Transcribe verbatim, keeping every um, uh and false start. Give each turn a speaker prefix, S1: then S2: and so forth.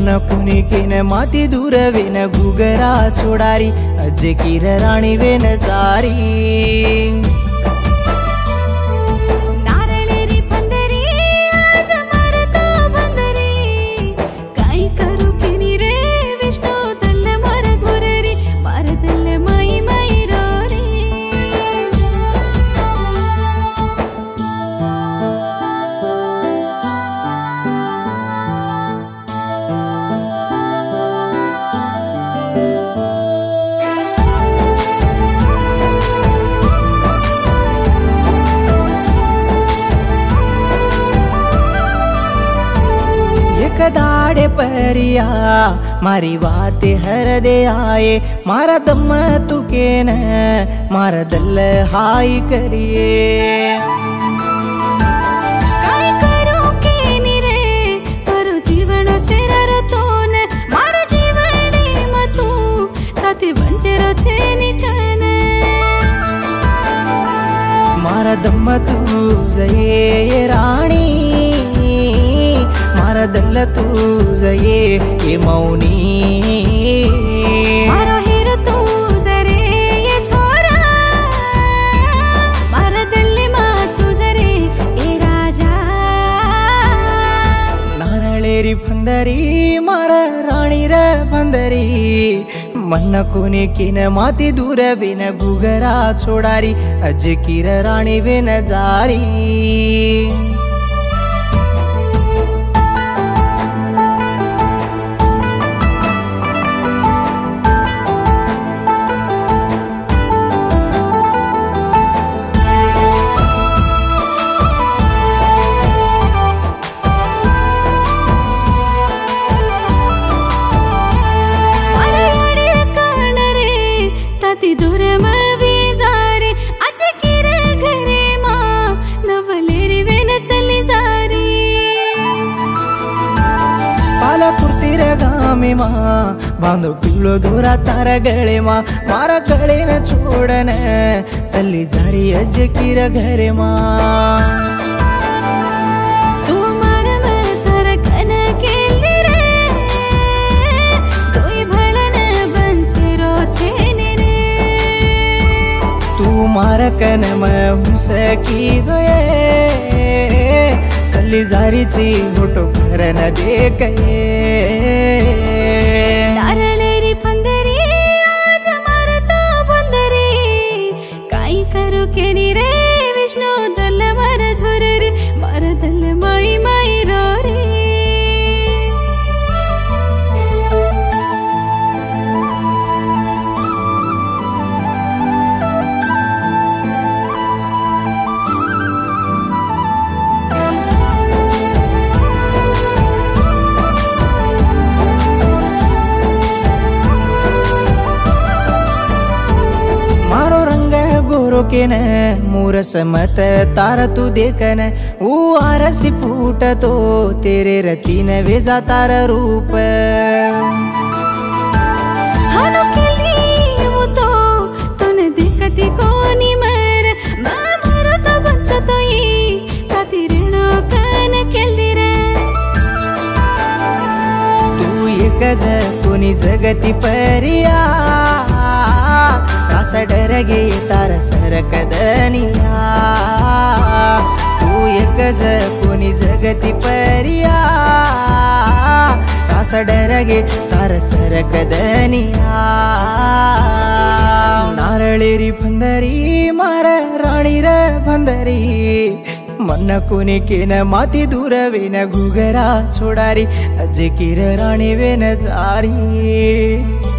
S1: मन कुनी किन माती दूर वेन घुगरा छोडारी अजे किर राणी वेन जारी दाड़े परिया मारी बातें हर दे आए मारा दम तू के न मारा दल हाई करिए
S2: काय करो के निरे करो जीवन से रतो न मारा जीवनी मतू ताती बंजरो छे निकन
S1: मारा दम तू जये राणी मारा दल तू जये ये मौनी
S2: मारो हीरो तू जरे ये छोरा मारा दल मा तू जरे ये राजा
S1: नारळेरी फंदरी मारा राणी रे फंदरी मन कोने किन माती दूर वेन घुगरा छोडारी अज किर राणी वेन जारी गामे माँ बांधो पिलो दोरा तारा गले माँ मारा गले न छोड़न चली जारी अज किर घरे माँ
S2: तू मार में तारा कन केली रे तोई भळन बंचेरो छेने रे
S1: तू मारा कन में हुसकी दोये चली जारी ची होटो घर न देखे
S2: नारळेरी फंदरी आज मारतो बंदरी काय करू केनी रे विष्णू दल मार झोररी मार दल माई माई रो रे
S1: के न मूरस मत तार तू देखन वो आरसी फूट तो तेरे रती न वेजा तार रूप
S2: हानो केली वो तो तूने देखती कोनी मर मैं मरो तो बच्चो तो ये ताती ऋणो कन केली रे
S1: तू एक ज कोनी जगती परिया कासा डर गे तार सरकदनिया तू एक ज कोनी जगती परिया कासा डर गे तार सरकदनिया नारळेरी फंदरी मारा राणी रे फंदरी मन कोने केन माती दूर वेन घुगरा छोडारी अज किर राणी वेन जारी।